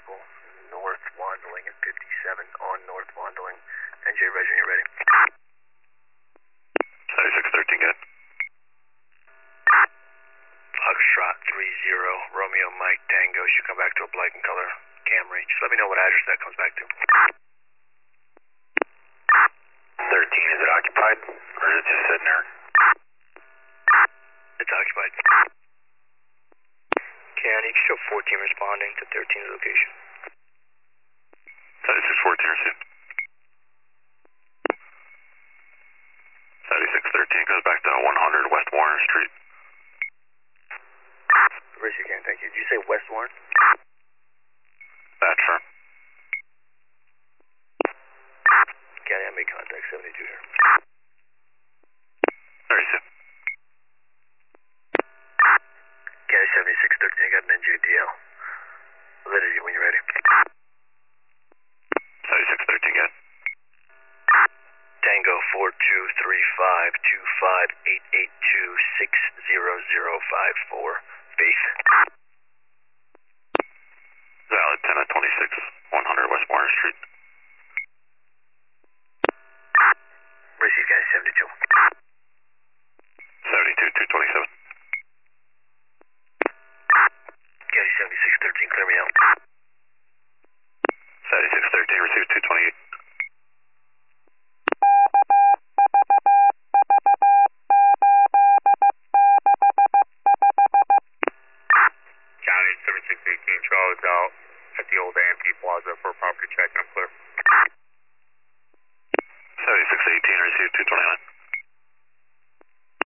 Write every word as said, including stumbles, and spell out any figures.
vehicle, north Wandling at fifty-seven on North Wandling. N J Reggie, you ready? seventy-six thirteen, good. Foxtrot three zero, Romeo Mike Tango, should come back to a black and color Camry. Just let me know what address that comes back to. thirteen, is it occupied, or is it just sitting there? It's occupied. County, show fourteen responding to thirteen's location. seventy-six fourteen received. seventy-six thirteen goes back to one hundred West Warren Street. Risk again, thank you. Did you say West Warren? That's firm. County, I made contact seventy-two here. thirty-two. County seventy-six thirteen, I got an N J D L. Validity when you're ready. seventy-six thirteen, good. Tango four two three five two five eight eight two six zero zero five four. Faith. Valid ten at twenty-six, one hundred West Warren Street. Receive, guys, seventy-two. seventy-two two twenty-seven.